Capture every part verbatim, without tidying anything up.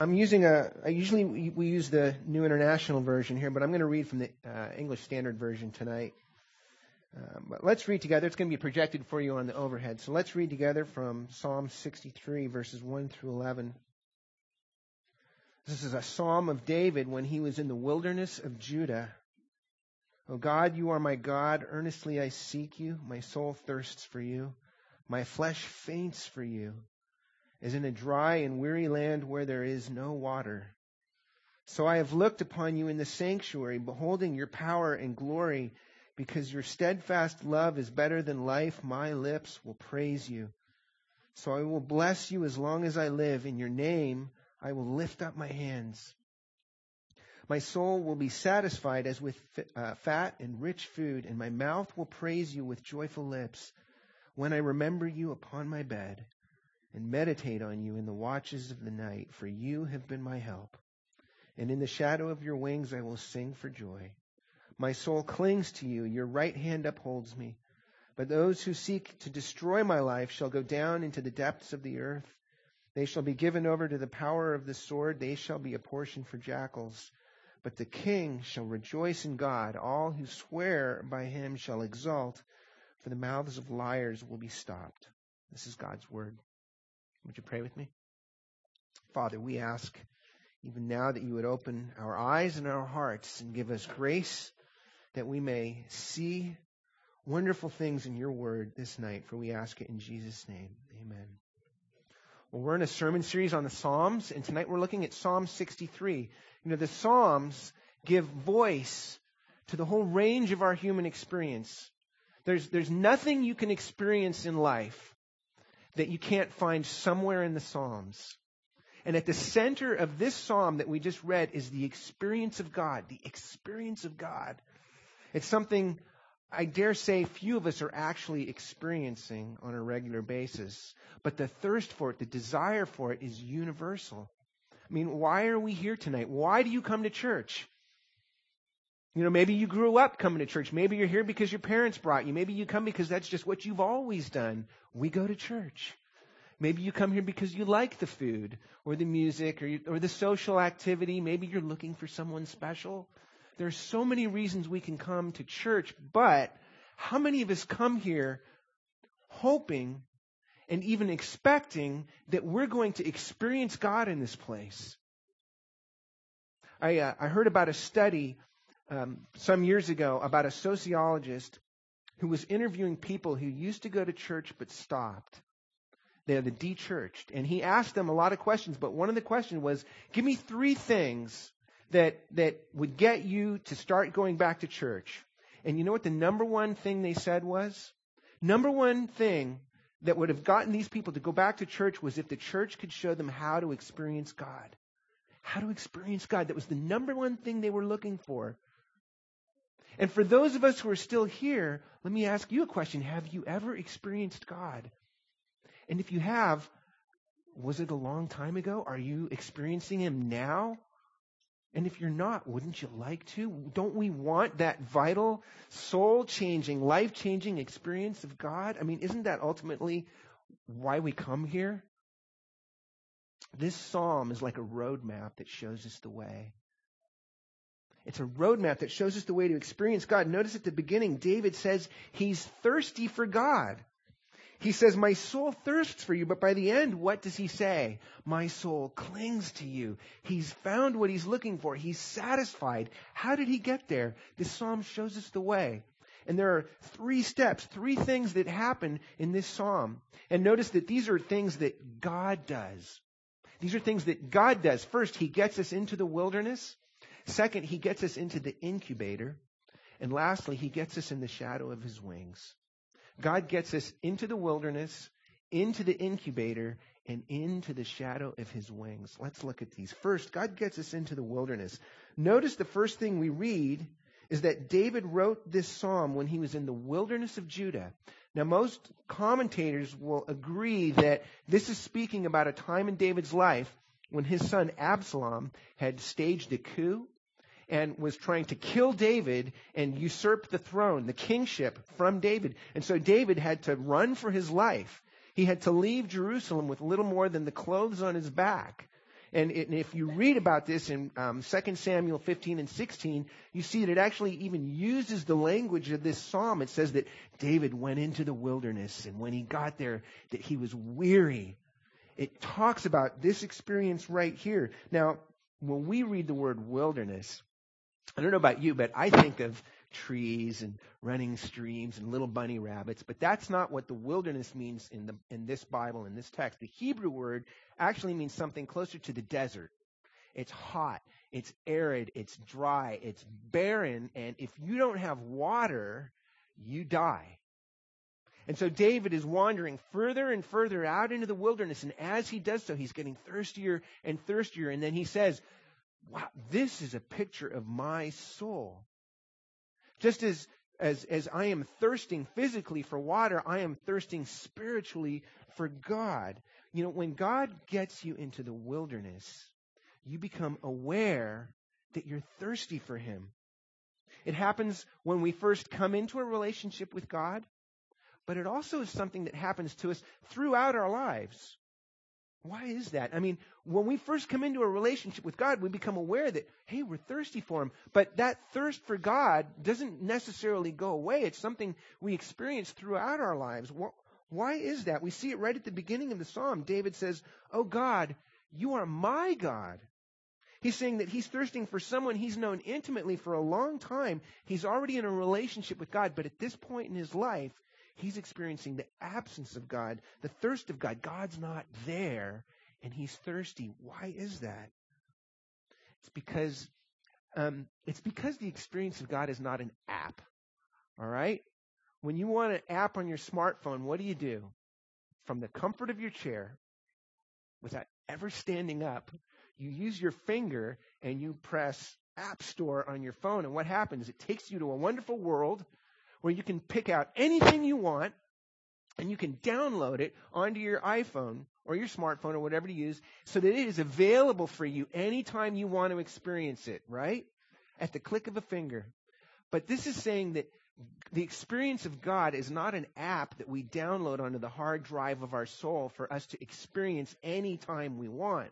I'm using a, I usually we, we use the New International Version here, but I'm going to read from the uh, English Standard Version tonight. Um, but let's read together. It's going to be projected for you on the overhead. So let's read together from Psalm sixty-three, verses one through eleven. This is a psalm of David when he was in the wilderness of Judah. O God, you are my God. Earnestly I seek you. My soul thirsts for you. My flesh faints for you, as in a dry and weary land where there is no water. So I have looked upon you in the sanctuary, beholding your power and glory. Because your steadfast love is better than life, my lips will praise you. So I will bless you as long as I live. In your name I will lift up my hands. My soul will be satisfied as with uh, fat and rich food, and my mouth will praise you with joyful lips when I remember you upon my bed and meditate on you in the watches of the night, for you have been my help. And in the shadow of your wings I will sing for joy. My soul clings to you, your right hand upholds me. But those who seek to destroy my life shall go down into the depths of the earth. They shall be given over to the power of the sword. They shall be a portion for jackals. But the king shall rejoice in God. All who swear by him shall exult, for the mouths of liars will be stopped. This is God's word. Would you pray with me? Father, we ask even now that you would open our eyes and our hearts and give us grace that we may see wonderful things in your word this night, for we ask it in Jesus' name. Amen. Well, we're in a sermon series on the Psalms, and tonight we're looking at Psalm sixty-three. You know, the Psalms give voice to the whole range of our human experience. There's, there's nothing you can experience in life that you can't find somewhere in the Psalms. And at the center of this psalm that we just read is the experience of God, the experience of God. It's something I dare say few of us are actually experiencing on a regular basis. But the thirst for it, the desire for it is universal. I mean, why are we here tonight? Why do you come to church? You know, maybe you grew up coming to church. Maybe you're here because your parents brought you. Maybe you come because that's just what you've always done. We go to church. Maybe you come here because you like the food or the music or, you, or the social activity. Maybe you're looking for someone special. There are so many reasons we can come to church, but how many of us come here hoping and even expecting that we're going to experience God in this place? I, uh, I heard about a study um, some years ago about a sociologist who was interviewing people who used to go to church but stopped. They're the de-churched. And he asked them a lot of questions, but one of the questions was, give me three things that that would get you to start going back to church. And you know what the number one thing they said was? Number one thing that would have gotten these people to go back to church was if the church could show them how to experience God. How to experience God. That was the number one thing they were looking for. And for those of us who are still here, let me ask you a question. Have you ever experienced God? And if you have, was it a long time ago? Are you experiencing Him now? And if you're not, wouldn't you like to? Don't we want that vital, soul-changing, life-changing experience of God? I mean, isn't that ultimately why we come here? This psalm is like a roadmap that shows us the way. It's a roadmap that shows us the way to experience God. Notice at the beginning, David says he's thirsty for God. He says, my soul thirsts for you. But by the end, what does he say? My soul clings to you. He's found what he's looking for. He's satisfied. How did he get there? This psalm shows us the way. And there are three steps, three things that happen in this psalm. And notice that these are things that God does. These are things that God does. First, he gets us into the wilderness. Second, he gets us into the incubator. And lastly, he gets us in the shadow of his wings. God gets us into the wilderness, into the incubator, and into the shadow of his wings. Let's look at these. First, God gets us into the wilderness. Notice the first thing we read is that David wrote this psalm when he was in the wilderness of Judah. Now, most commentators will agree that this is speaking about a time in David's life when his son Absalom had staged a coup and was trying to kill David and usurp the throne, the kingship from David. And so David had to run for his life. He had to leave Jerusalem with little more than the clothes on his back. And, it, and if you read about this in um, Second Samuel fifteen and sixteen, you see that it actually even uses the language of this psalm. It says that David went into the wilderness, and when he got there, that he was weary. It talks about this experience right here. Now, when we read the word wilderness, I don't know about you, but I think of trees and running streams and little bunny rabbits, but that's not what the wilderness means in the in this Bible, in this text. The Hebrew word actually means something closer to the desert. It's hot, it's arid, it's dry, it's barren, and if you don't have water, you die. And so David is wandering further and further out into the wilderness, and as he does so, he's getting thirstier and thirstier, and then he says, wow, this is a picture of my soul. Just as, as, as I am thirsting physically for water, I am thirsting spiritually for God. You know, when God gets you into the wilderness, you become aware that you're thirsty for Him. It happens when we first come into a relationship with God, but it also is something that happens to us throughout our lives. Why is that? I mean, when we first come into a relationship with God, we become aware that, hey, we're thirsty for Him. But that thirst for God doesn't necessarily go away. It's something we experience throughout our lives. Why is that? We see it right at the beginning of the psalm. David says, oh God, you are my God. He's saying that he's thirsting for someone he's known intimately for a long time. He's already in a relationship with God, but at this point in his life, he's experiencing the absence of God, the thirst of God. God's not there, and he's thirsty. Why is that? It's because um, it's because the experience of God is not an app. All right? When you want an app on your smartphone, what do you do? From the comfort of your chair, without ever standing up, you use your finger and you press App Store on your phone. And what happens? It takes you to a wonderful world where you can pick out anything you want and you can download it onto your iPhone or your smartphone or whatever you use so that it is available for you anytime you want to experience it, right? At the click of a finger. But this is saying that the experience of God is not an app that we download onto the hard drive of our soul for us to experience anytime we want.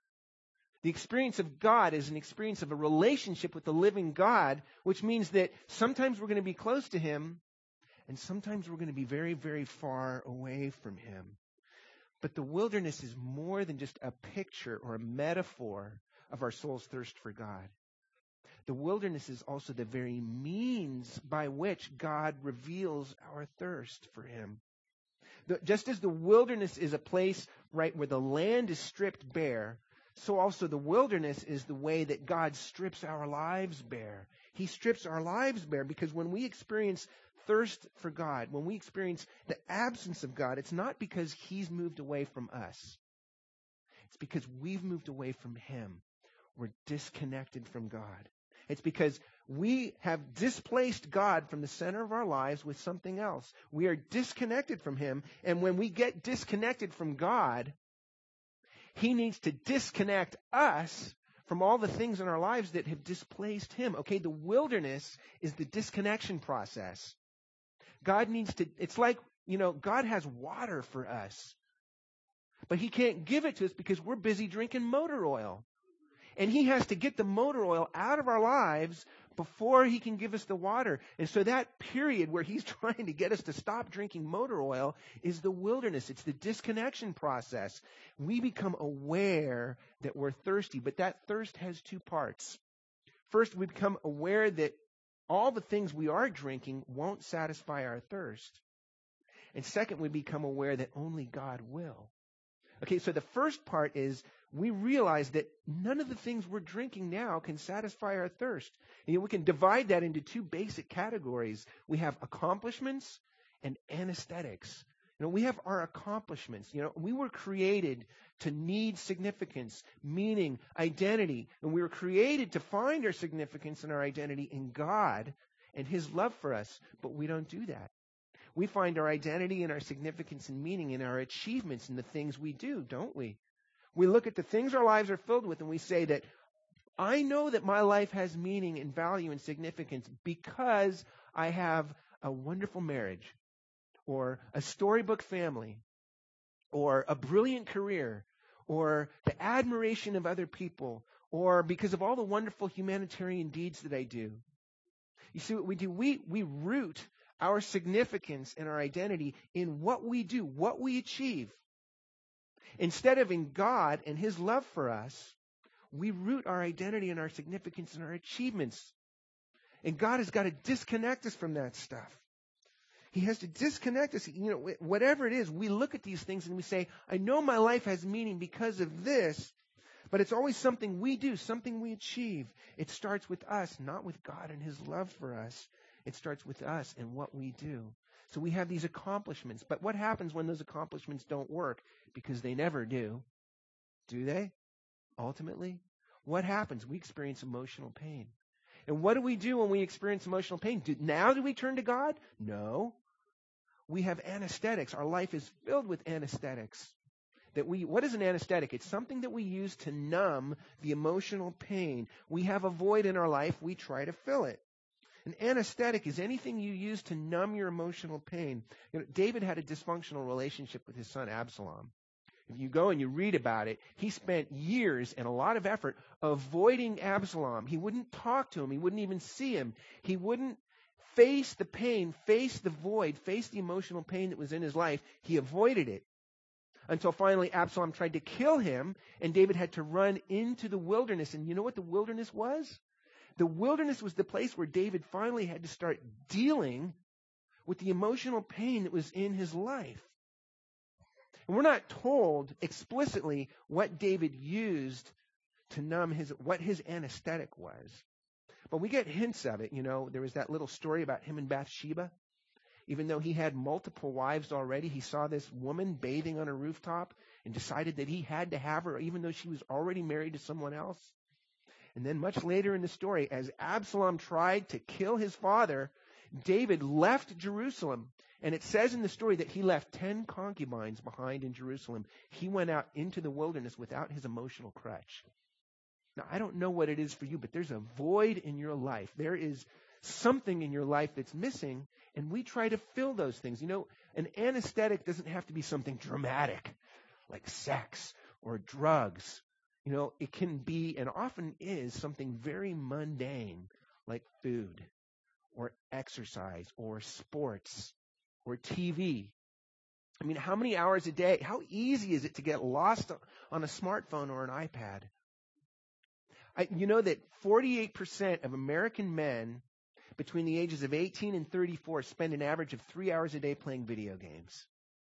The experience of God is an experience of a relationship with the living God, which means that sometimes we're going to be close to Him, and sometimes we're going to be very, very far away from Him. But the wilderness is more than just a picture or a metaphor of our soul's thirst for God. The wilderness is also the very means by which God reveals our thirst for Him. The, just as the wilderness is a place, right, where the land is stripped bare, so also the wilderness is the way that God strips our lives bare. He strips our lives bare because when we experience thirst for God, when we experience the absence of God, it's not because He's moved away from us. It's because we've moved away from Him. We're disconnected from God. It's because we have displaced God from the center of our lives with something else. We are disconnected from Him, and when we get disconnected from God, He needs to disconnect us from all the things in our lives that have displaced Him. Okay, the wilderness is the disconnection process. God needs to, it's like, you know, God has water for us, but He can't give it to us because we're busy drinking motor oil. And He has to get the motor oil out of our lives before He can give us the water. And so that period where He's trying to get us to stop drinking motor oil is the wilderness. It's the disconnection process. We become aware that we're thirsty, but that thirst has two parts. First, we become aware that all the things we are drinking won't satisfy our thirst. And second, we become aware that only God will. Okay, so the first part is we realize that none of the things we're drinking now can satisfy our thirst. You know, we can divide that into two basic categories. We have accomplishments and anesthetics. You know, we have our accomplishments. You know, we were created to need significance, meaning, identity. And we were created to find our significance and our identity in God and His love for us. But we don't do that. We find our identity and our significance and meaning in our achievements and the things we do, don't we? We look at the things our lives are filled with and we say that I know that my life has meaning and value and significance because I have a wonderful marriage or a storybook family or a brilliant career or the admiration of other people, or because of all the wonderful humanitarian deeds that I do. You see what we do? We, we root our significance and our identity in what we do, what we achieve. Instead of in God and His love for us, we root our identity and our significance and our achievements. And God has got to disconnect us from that stuff. He has to disconnect us. You know, whatever it is, we look at these things and we say, I know my life has meaning because of this, but it's always something we do, something we achieve. It starts with us, not with God and His love for us. It starts with us and what we do. So we have these accomplishments. But what happens when those accomplishments don't work? Because they never do. Do they? Ultimately? What happens? We experience emotional pain. And what do we do when we experience emotional pain? Do, now do we turn to God? No. We have anesthetics. Our life is filled with anesthetics. That we, what is an anesthetic? It's something that we use to numb the emotional pain. We have a void in our life. We try to fill it. An anesthetic is anything you use to numb your emotional pain. You know, David had a dysfunctional relationship with his son Absalom. If you go and you read about it, he spent years and a lot of effort avoiding Absalom. He wouldn't talk to him. He wouldn't even see him. He wouldn't face the pain, face the void, face the emotional pain that was in his life. He avoided it until finally Absalom tried to kill him, and David had to run into the wilderness. And you know what the wilderness was? The wilderness was the place where David finally had to start dealing with the emotional pain that was in his life. And we're not told explicitly what David used to numb his, what his anesthetic was. But we get hints of it. You know, there was that little story about him and Bathsheba. Even though he had multiple wives already, he saw this woman bathing on a rooftop and decided that he had to have her, even though she was already married to someone else. And then much later in the story, as Absalom tried to kill his father, David left Jerusalem. And it says in the story that he left ten concubines behind in Jerusalem. He went out into the wilderness without his emotional crutch. Now, I don't know what it is for you, but there's a void in your life. There is something in your life that's missing, and we try to fill those things. You know, an anesthetic doesn't have to be something dramatic, like sex or drugs. You know, it can be, and often is, something very mundane, like food or exercise or sports or T V. I mean, how many hours a day, how easy is it to get lost on a smartphone or an iPad? I, you know that forty-eight percent of American men between the ages of eighteen and thirty-four spend an average of three hours a day playing video games.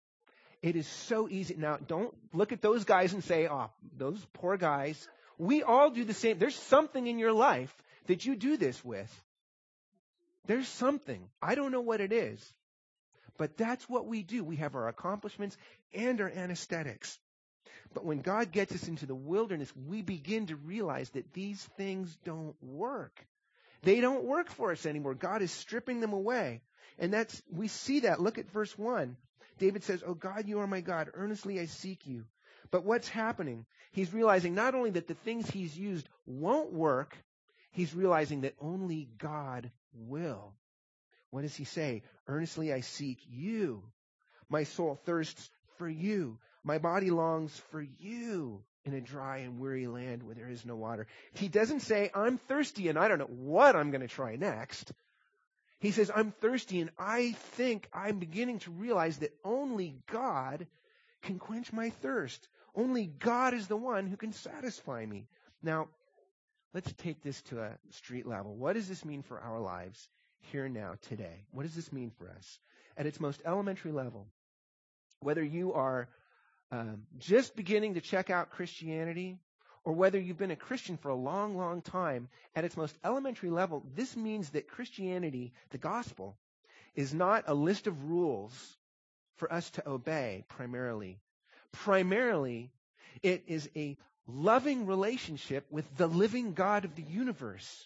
It is so easy. Now, don't look at those guys and say, oh, those poor guys. We all do the same. There's something in your life that you do this with. There's something. I don't know what it is. But that's what we do. We have our accomplishments and our anesthetics. But when God gets us into the wilderness, we begin to realize that these things don't work. They don't work for us anymore. God is stripping them away. And that's, we see that. Look at verse one. David says, oh God, you are my God. Earnestly I seek you. But what's happening? He's realizing not only that the things he's used won't work, he's realizing that only God will. What does he say? Earnestly I seek you. My soul thirsts for you. My body longs for you in a dry and weary land where there is no water. He doesn't say, I'm thirsty and I don't know what I'm going to try next. He says, I'm thirsty and I think I'm beginning to realize that only God can quench my thirst. Only God is the one who can satisfy me. Now, let's take this to a street level. What does this mean for our lives here now, today? What does this mean for us? At its most elementary level, whether you are um, just beginning to check out Christianity, or whether you've been a Christian for a long, long time, at its most elementary level, this means that Christianity, the gospel, is not a list of rules for us to obey primarily. Primarily, it is a loving relationship with the living God of the universe.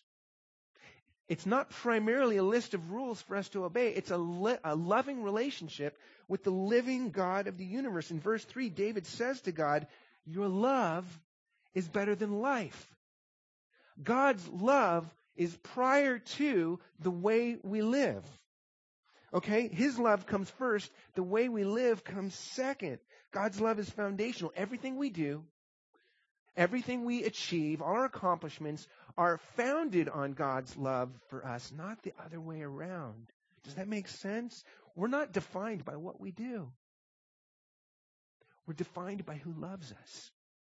It's not primarily a list of rules for us to obey. It's a, li- a loving relationship with the living God of the universe. In verse three, David says to God, your love is better than life. God's love is prior to the way we live. Okay? His love comes first. The way we live comes second. God's love is foundational. Everything we do, Everything we achieve, all our accomplishments, are founded on God's love for us, not the other way around. Does that make sense? We're not defined by what we do. We're defined by who loves us.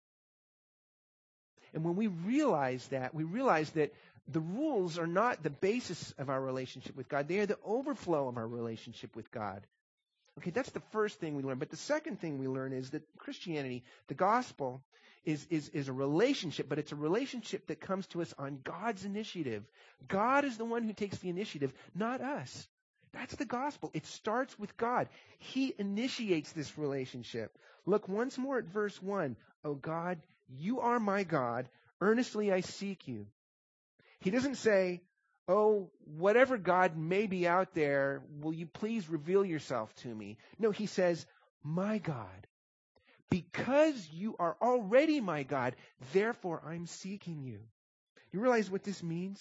And when we realize that, we realize that the rules are not the basis of our relationship with God. They are the overflow of our relationship with God. Okay, that's the first thing we learn. But the second thing we learn is that Christianity, the gospel, is, is, is a relationship, but it's a relationship that comes to us on God's initiative. God is the one who takes the initiative, not us. That's the gospel. It starts with God. He initiates this relationship. Look once more at verse one. Oh God, you are my God. Earnestly I seek you. He doesn't say, oh, whatever God may be out there, will you please reveal yourself to me? No, he says, my God. Because you are already my God, therefore I'm seeking you. You realize what this means?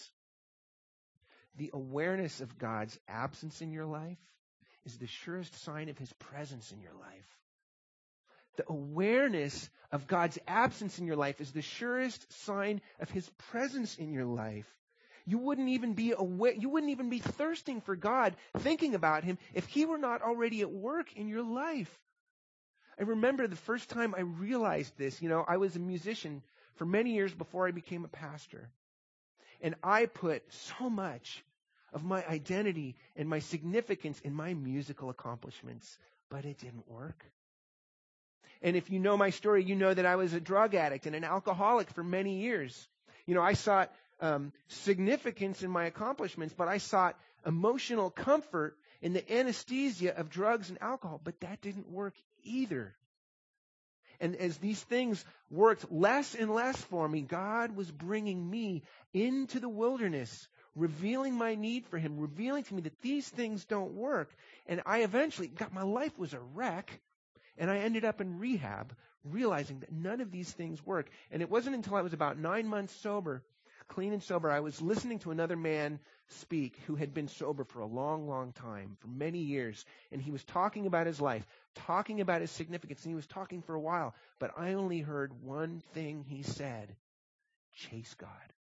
The awareness of God's absence in your life is the surest sign of his presence in your life. The awareness of God's absence in your life is the surest sign of his presence in your life. You wouldn't even be aware, you wouldn't even be thirsting for God, thinking about him, if he were not already at work in your life. I remember the first time I realized this. You know, I was a musician for many years before I became a pastor. And I put so much of my identity and my significance in my musical accomplishments, but it didn't work. And if you know my story, you know that I was a drug addict and an alcoholic for many years. You know, I sought um, significance in my accomplishments, but I sought emotional comfort in the anesthesia of drugs and alcohol, but that didn't work either. And as these things worked less and less for me, God was bringing me into the wilderness, revealing my need for him, revealing to me that these things don't work. And I eventually got, my life was a wreck, and I ended up in rehab, realizing that none of these things work. And it wasn't until I was about nine months sober, clean and sober, I was listening to another man speak who had been sober for a long, long time, for many years. And he was talking about his life, talking about his significance, and he was talking for a while. But I only heard one thing he said: chase God.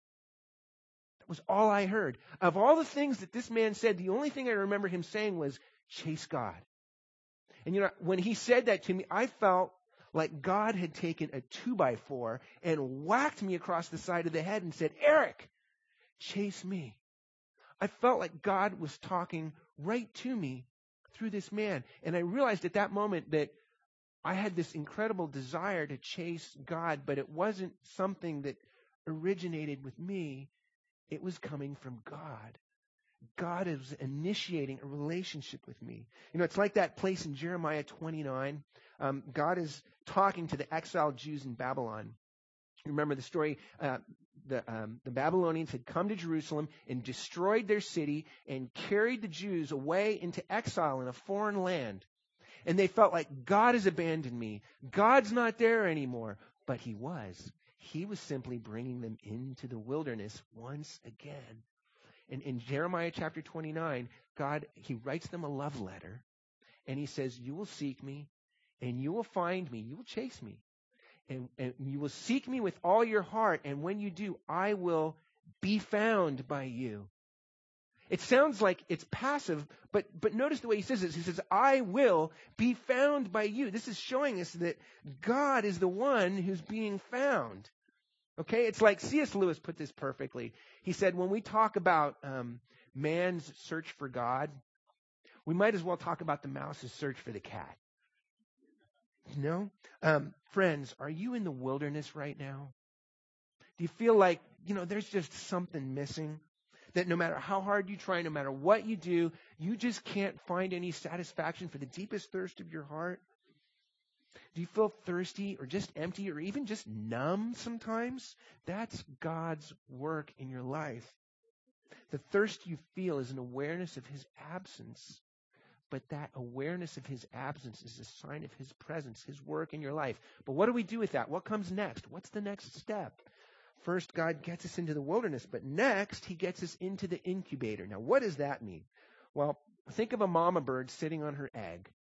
That was all I heard. Of all the things that this man said, the only thing I remember him saying was, chase God. And you know, when he said that to me, I felt like God had taken a two by four and whacked me across the side of the head and said, Eric, chase me. I felt like God was talking right to me through this man. And I realized at that moment that I had this incredible desire to chase God, but it wasn't something that originated with me. It was coming from God. God is initiating a relationship with me. You know, it's like that place in Jeremiah twenty-nine. Um, God is talking to the exiled Jews in Babylon. You remember the story, uh, the, um, the Babylonians had come to Jerusalem and destroyed their city and carried the Jews away into exile in a foreign land. And they felt like, God has abandoned me. God's not there anymore. But he was. He was simply bringing them into the wilderness once again. And in Jeremiah chapter twenty-nine, God, he writes them a love letter. And he says, you will seek me and you will find me. You will chase me. And, and you will seek me with all your heart. And when you do, I will be found by you. It sounds like it's passive, but, but notice the way he says this. He says, I will be found by you. This is showing us that God is the one who's being found. Okay, it's like C S Lewis put this perfectly. He said, when we talk about um, man's search for God, we might as well talk about the mouse's search for the cat. You know? Um, friends, are you in the wilderness right now? Do you feel like, you know, there's just something missing? That no matter how hard you try, no matter what you do, you just can't find any satisfaction for the deepest thirst of your heart? Do you feel thirsty or just empty or even just numb sometimes? That's God's work in your life. The thirst you feel is an awareness of his absence. But that awareness of his absence is a sign of his presence, his work in your life. But what do we do with that? What comes next? What's the next step? First, God gets us into the wilderness, but next, he gets us into the incubator. Now, what does that mean? Well, think of a mama bird sitting on her egg.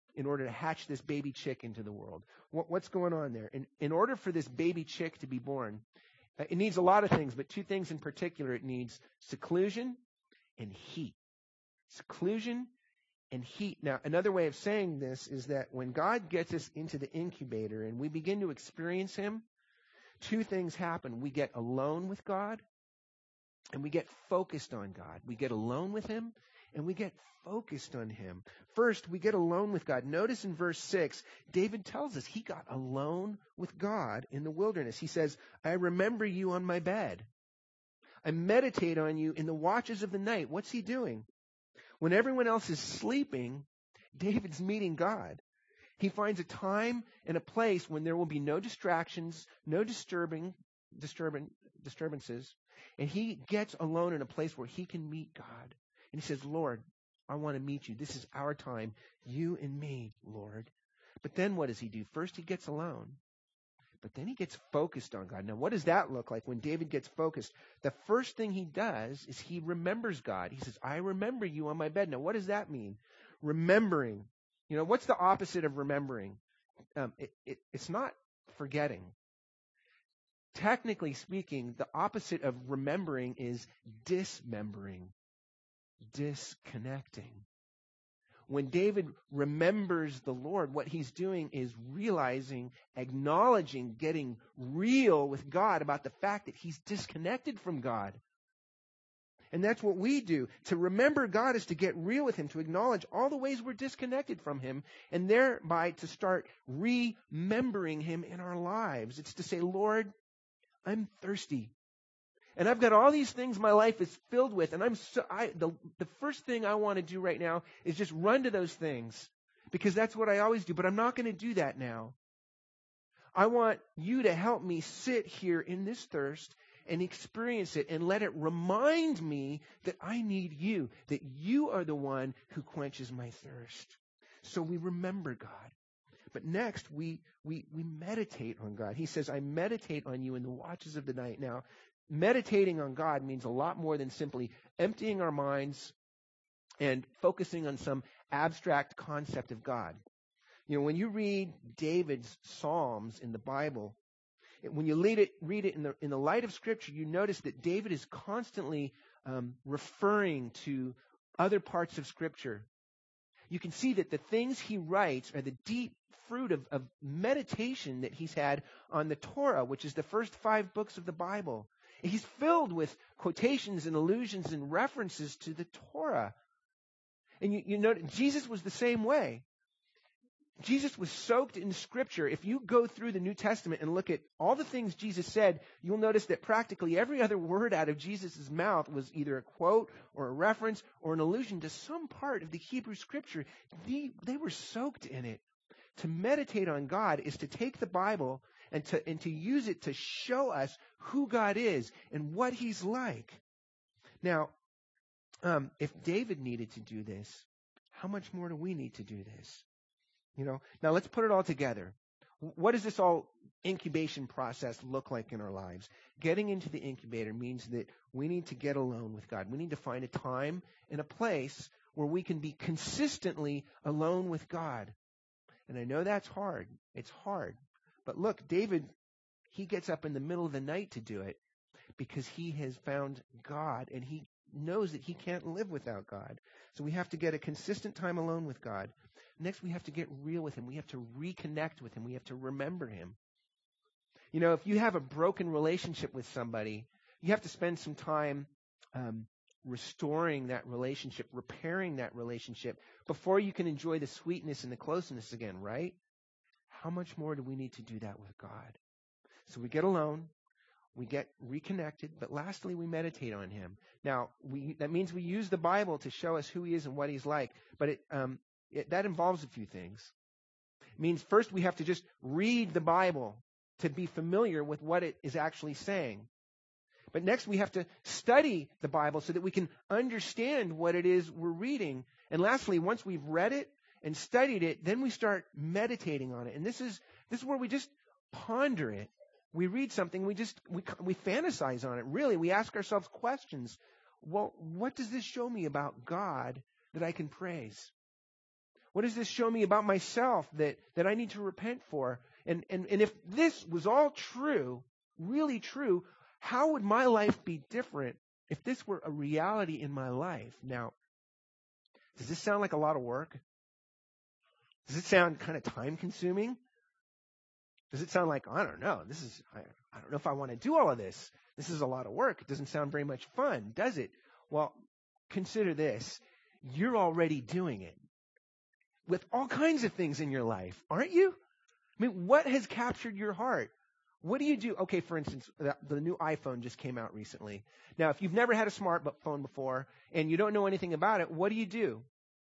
in order to hatch this baby chick into the world. What, what's going on there? In, in order for this baby chick to be born, uh, it needs a lot of things, but two things in particular. It needs seclusion and heat. Seclusion and heat. Now, another way of saying this is that when God gets us into the incubator and we begin to experience him, two things happen. We get alone with God and we get focused on God. We get alone with him and we get focused on him. First, we get alone with God. Notice in verse six, David tells us he got alone with God in the wilderness. He says, I remember you on my bed. I meditate on you in the watches of the night. What's he doing? When everyone else is sleeping, David's meeting God. He finds a time and a place when there will be no distractions, no disturbing, disturbing disturbances, and he gets alone in a place where he can meet God. And he says, Lord, I want to meet you. This is our time, you and me, Lord. But then what does he do? First, he gets alone. But then he gets focused on God. Now, what does that look like when David gets focused? The first thing he does is he remembers God. He says, I remember you on my bed. Now, what does that mean? Remembering. You know, what's the opposite of remembering? Um, it, it, it's not forgetting. Technically speaking, the opposite of remembering is dismembering, disconnecting. When David remembers the Lord, what he's doing is realizing, acknowledging, getting real with God about the fact that he's disconnected from God. And that's what we do. To remember God is to get real with him, to acknowledge all the ways we're disconnected from him, and thereby to start remembering him in our lives. It's to say, Lord, I'm thirsty. And I've got all these things my life is filled with, and I'm so, I, the, the first thing I want to do right now is just run to those things, because that's what I always do, but I'm not going to do that now. I want you to help me sit here in this thirst and experience it and let it remind me that I need you, that you are the one who quenches my thirst. So we remember God. But next, we, we, we meditate on God. He says, I meditate on you in the watches of the night. Now, meditating on God means a lot more than simply emptying our minds and focusing on some abstract concept of God. You know, when you read David's Psalms in the Bible, when you read it, read it in the, in the light of Scripture, you notice that David is constantly um, referring to other parts of Scripture. You can see that the things he writes are the deep fruit of, of meditation that he's had on the Torah, which is the first five books of the Bible. He's filled with quotations and allusions and references to the Torah. And you, you know, Jesus was the same way. Jesus was soaked in Scripture. If you go through the New Testament and look at all the things Jesus said, you'll notice that practically every other word out of Jesus' mouth was either a quote or a reference or an allusion to some part of the Hebrew Scripture. They, they were soaked in it. To meditate on God is to take the Bible and to, and to use it to show us who God is and what He's like. Now, um, if David needed to do this, how much more do we need to do this? You know, now let's put it all together. What does this all incubation process look like in our lives? Getting into the incubator means that we need to get alone with God. We need to find a time and a place where we can be consistently alone with God. And I know that's hard. It's hard. But look, David, he gets up in the middle of the night to do it because he has found God and he knows that he can't live without God. So we have to get a consistent time alone with God. Next, we have to get real with Him. We have to reconnect with Him. We have to remember Him. You know, if you have a broken relationship with somebody, you have to spend some time um, restoring that relationship, repairing that relationship before you can enjoy the sweetness and the closeness again, right? How much more do we need to do that with God? So we get alone. We get reconnected, but lastly, we meditate on Him. Now, we, that means we use the Bible to show us who He is and what He's like, but it, um, it, that involves a few things. It means first we have to just read the Bible to be familiar with what it is actually saying. But next we have to study the Bible so that we can understand what it is we're reading. And lastly, once we've read it and studied it, then we start meditating on it. And this is this is where we just ponder it. We read something, we just, we, we fantasize on it. Really, we ask ourselves questions. Well, what does this show me about God that I can praise? What does this show me about myself that, that I need to repent for? And, and, and if this was all true, really true, how would my life be different if this were a reality in my life? Now, does this sound like a lot of work? Does it sound kind of time consuming? Does it sound like, I don't know, this is, I, I don't know if I want to do all of this. This is a lot of work. It doesn't sound very much fun, does it? Well, consider this. You're already doing it with all kinds of things in your life, aren't you? I mean, what has captured your heart? What do you do? Okay, for instance, the, the new iPhone just came out recently. Now, if you've never had a smartphone before and you don't know anything about it, what do you do?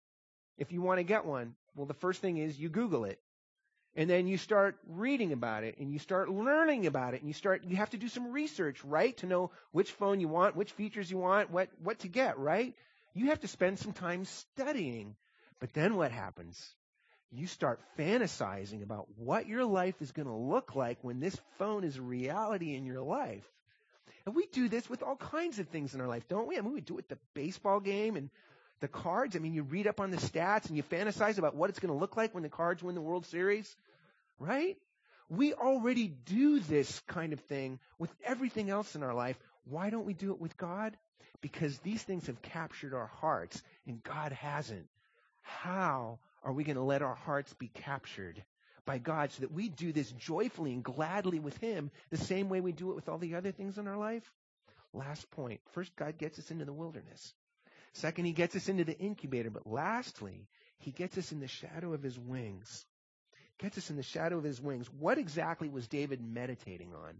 If you want to get one, well, the first thing is you Google it. And then you start reading about it and you start learning about it and you start, you have to do some research, right? To know which phone you want, which features you want, what, what to get, right? You have to spend some time studying. But then what happens? You start fantasizing about what your life is going to look like when this phone is a reality in your life. And we do this with all kinds of things in our life, don't we? I mean, we do it with the baseball game and the cards. I mean, you read up on the stats and you fantasize about what it's going to look like when the Cards win the World Series, right? We already do this kind of thing with everything else in our life. Why don't we do it with God? Because these things have captured our hearts and God hasn't. How are we going to let our hearts be captured by God so that we do this joyfully and gladly with Him the same way we do it with all the other things in our life? Last point. First, God gets us into the wilderness. Second, He gets us into the incubator. But lastly, He gets us in the shadow of His wings. Gets us in the shadow of His wings. What exactly was David meditating on?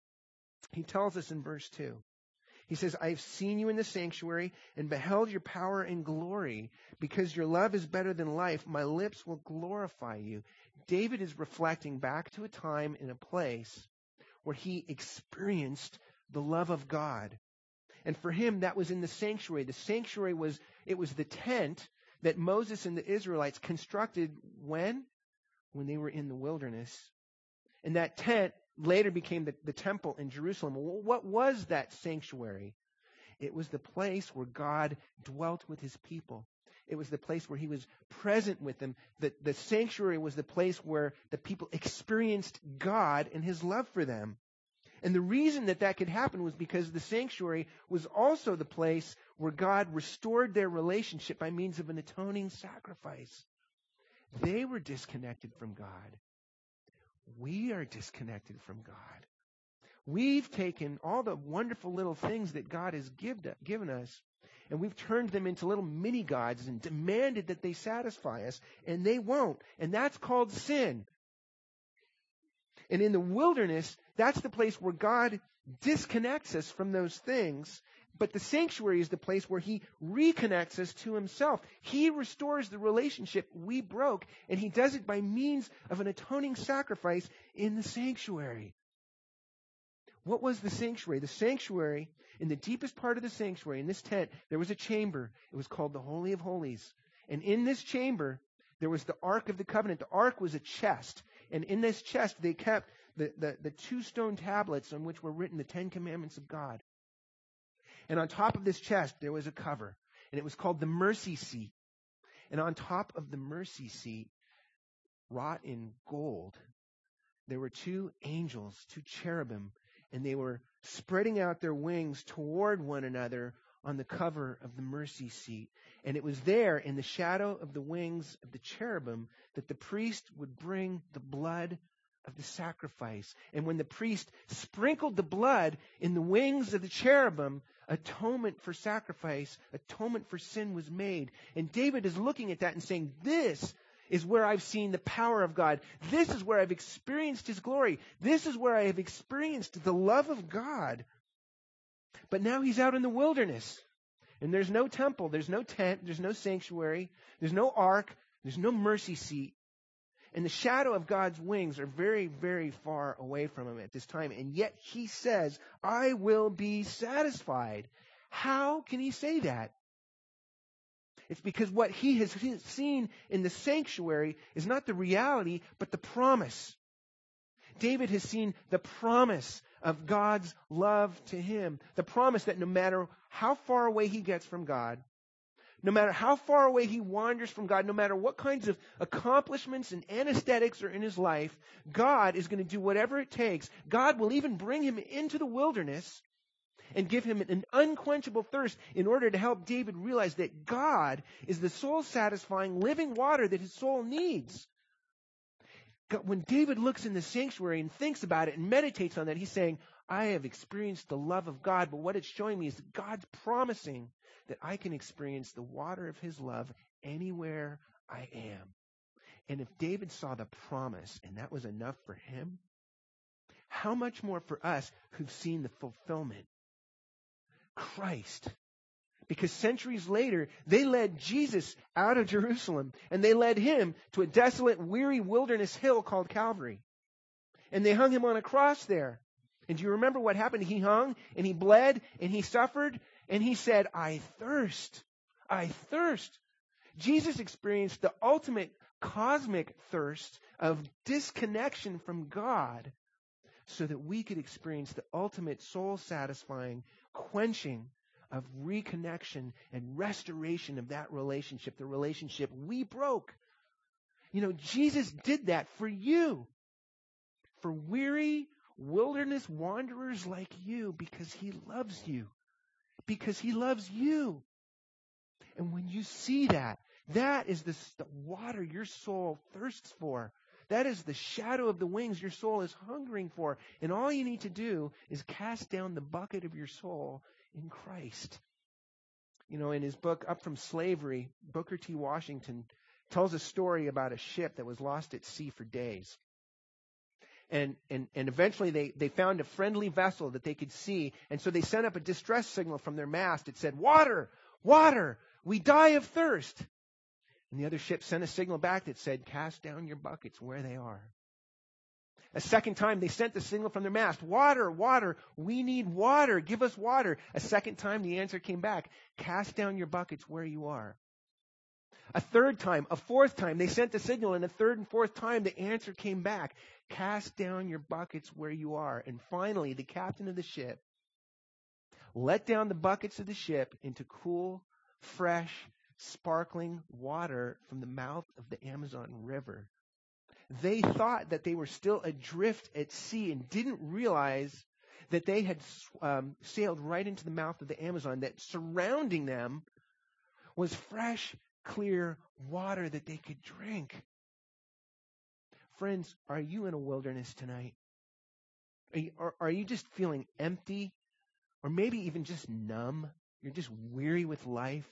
He tells us in verse two. He says, I have seen you in the sanctuary and beheld your power and glory. Because your love is better than life, my lips will glorify you. David is reflecting back to a time and a place where he experienced the love of God. And for him, that was in the sanctuary. The sanctuary was, it was the tent that Moses and the Israelites constructed when? When they were in the wilderness. And that tent later became the, the temple in Jerusalem. What was that sanctuary? It was the place where God dwelt with His people. It was the place where He was present with them. The, the sanctuary was the place where the people experienced God and His love for them. And the reason that that could happen was because the sanctuary was also the place where God restored their relationship by means of an atoning sacrifice. They were disconnected from God. We are disconnected from God. We've taken all the wonderful little things that God has give, given us, and we've turned them into little mini gods and demanded that they satisfy us, and they won't. And that's called sin. And in the wilderness, that's the place where God disconnects us from those things. But the sanctuary is the place where He reconnects us to Himself. He restores the relationship we broke, and He does it by means of an atoning sacrifice in the sanctuary. What was the sanctuary? The sanctuary, in the deepest part of the sanctuary, in this tent, there was a chamber. It was called the Holy of Holies. And in this chamber, there was the Ark of the Covenant. The Ark was a chest. And in this chest, they kept the, the, the two stone tablets on which were written the Ten Commandments of God. And on top of this chest, there was a cover. And it was called the mercy seat. And on top of the mercy seat, wrought in gold, there were two angels, two cherubim. And they were spreading out their wings toward one another on the cover of the mercy seat. And it was there in the shadow of the wings of the cherubim that the priest would bring the blood of the sacrifice. And when the priest sprinkled the blood in the wings of the cherubim, atonement for sacrifice, atonement for sin was made. And David is looking at that and saying, this is where I've seen the power of God. This is where I've experienced His glory. This is where I have experienced the love of God. But now he's out in the wilderness. And there's no temple, there's no tent, there's no sanctuary, there's no ark, there's no mercy seat. And the shadow of God's wings are very, very far away from him at this time. And yet he says, I will be satisfied. How can he say that? It's because what he has seen in the sanctuary is not the reality, but the promise. David has seen the promise of God's love to him. The promise that no matter how far away he gets from God, No matter how far away he wanders from God, no matter what kinds of accomplishments and anesthetics are in his life, God is going to do whatever it takes. God will even bring him into the wilderness and give him an unquenchable thirst in order to help David realize that God is the soul-satisfying living water that his soul needs. When David looks in the sanctuary and thinks about it and meditates on that, he's saying, I have experienced the love of God, but what it's showing me is that God's promising that I can experience the water of his love anywhere I am. And if David saw the promise and that was enough for him, how much more for us who've seen the fulfillment? Christ. Because centuries later, they led Jesus out of Jerusalem, and they led him to a desolate, weary wilderness hill called Calvary. And they hung him on a cross there. And do you remember what happened? He hung, and he bled, and he suffered, and he said, I thirst. I thirst. Jesus experienced the ultimate cosmic thirst of disconnection from God so that we could experience the ultimate soul-satisfying quenching of reconnection and restoration of that relationship, the relationship we broke. You know, Jesus did that for you, for weary wilderness wanderers like you, because he loves you, because he loves you. And when you see that, that is the, the water your soul thirsts for. That is the shadow of the wings your soul is hungering for. And all you need to do is cast down the bucket of your soul in Christ. You know, in his book, Up from Slavery, Booker T. Washington tells a story about a ship that was lost at sea for days. And, and, and eventually they, they found a friendly vessel that they could see. And so they sent up a distress signal from their mast. It said, water, water, we die of thirst. And the other ship sent a signal back that said, cast down your buckets where they are. A second time, they sent the signal from their mast, water, water, we need water, give us water. A second time, the answer came back, cast down your buckets where you are. A third time, a fourth time, they sent the signal, and a third and fourth time, the answer came back, cast down your buckets where you are. And finally, the captain of the ship let down the buckets of the ship into cool, fresh, sparkling water from the mouth of the Amazon River. They thought that they were still adrift at sea and didn't realize that they had um, sailed right into the mouth of the Amazon, that surrounding them was fresh, clear water that they could drink. Friends, are you in a wilderness tonight? Are you, are, are you just feeling empty? Or maybe even just numb? You're just weary with life?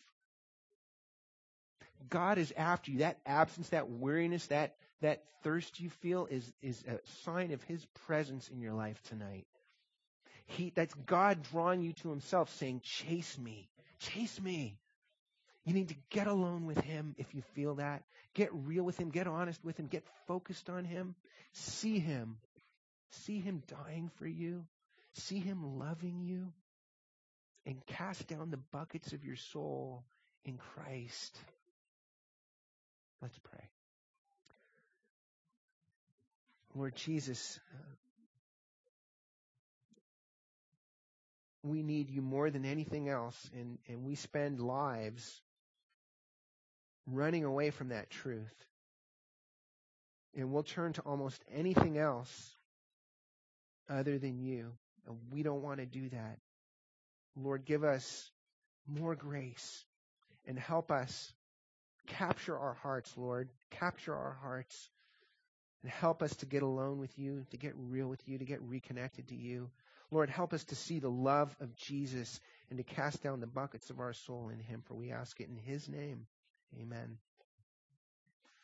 God is after you. That absence, that weariness, that, that thirst you feel is, is a sign of his presence in your life tonight. He, that's God drawing you to himself, saying, chase me, chase me. You need to get alone with him if you feel that. Get real with him, get honest with him, get focused on him. See him. See him dying for you. See him loving you. And cast down the buckets of your soul in Christ. Let's pray. Lord Jesus, uh, we need you more than anything else, and, and we spend lives running away from that truth. And we'll turn to almost anything else other than you. And we don't want to do that. Lord, give us more grace and help us capture our hearts, Lord. Capture our hearts and help us to get alone with you, to get real with you, to get reconnected to you. Lord, help us to see the love of Jesus and to cast down the buckets of our soul in him, for we ask it in his name. Amen.